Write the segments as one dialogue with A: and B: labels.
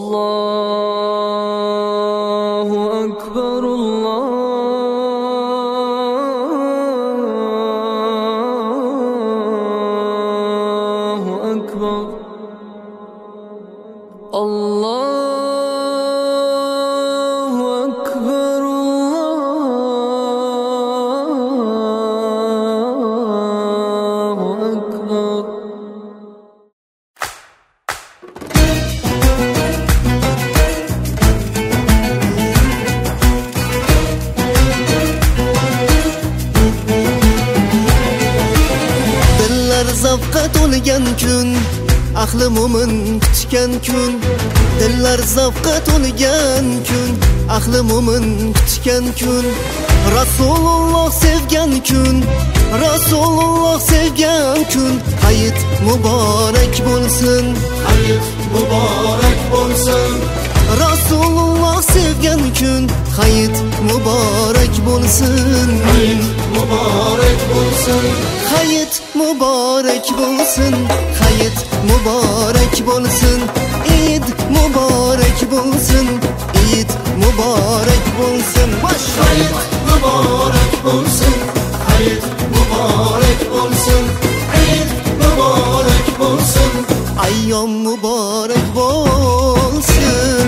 A: Allahu Ekber, Allahu Ekber, Allahu Ekber, Allahu Ekber.
B: Zavqa to'lgan kun, ahli mo'min kutgan kun. Dillar zavqa to'lgan kun, ahli mo'min kutgan kun. Rasululloh sevgan kun, Rasululloh sevgan kun. Hayit muborak bo'lsin,
C: hayit muborak bo'lsin.
B: Rasululloh sevgan kun, hayit muborak bo'lsin,
C: hayit muborak bo'lsin.
B: Hayit muborak bo'lsin, hayit muborak bo'lsin. Eid muborak bo'lsin, Eid muborak bo'lsin.
C: Hayit muborak bo'lsin, hayit muborak bo'lsin. Eid muborak bo'lsin,
B: ayyom muborak bo'lsin.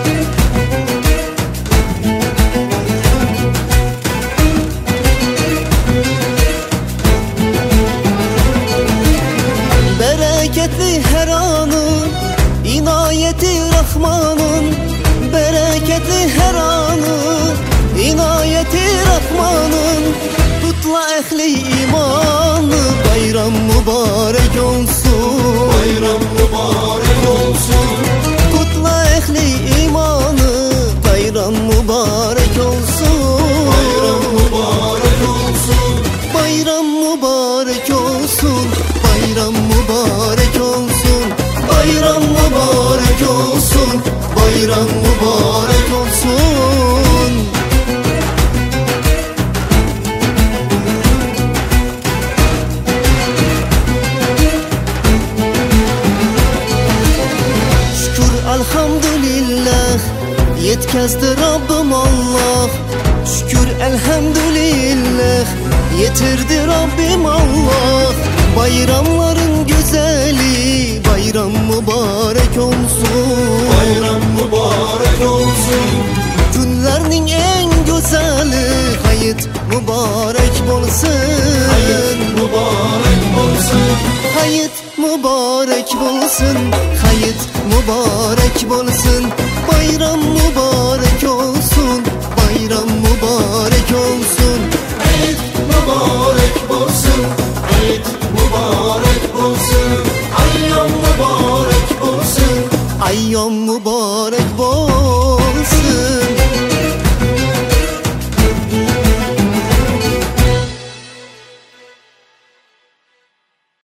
B: Bereketli her anı, inayeti Rahman'ın. Bereketli her anı, inayeti Rahman'ın. Kutla ehli imanı, bayram mübarek olsun,
C: bayram mübarek olsun.
B: Kutla ehli imanı, bayram mübarek olsun,
C: bayram mübarek olsun.
B: Bayram mübarek olsun, bayram mübarek olsun, bayram mübarek olsun, bayram mübarek olsun. Şükür elhamdülillah, yetkazdi Rabbim Allah. Şükür elhamdülillah, yetirdi Rabbim Allah. Bayramların güzeli, bayram mübarek olsun,
C: bayram mübarek olsun.
B: Günlerinin en güzeli, hayit mübarek olsun,
C: hayit mübarek olsun.
B: Hayit mübarek olsun, hayit mübarek olsun. Bayram mübarek olsun, bayram mübarek olsun.
C: Eid mübarek olsun, Eid mübarek olsun. Ayyam mübarek olsun,
B: Ayyom mübarek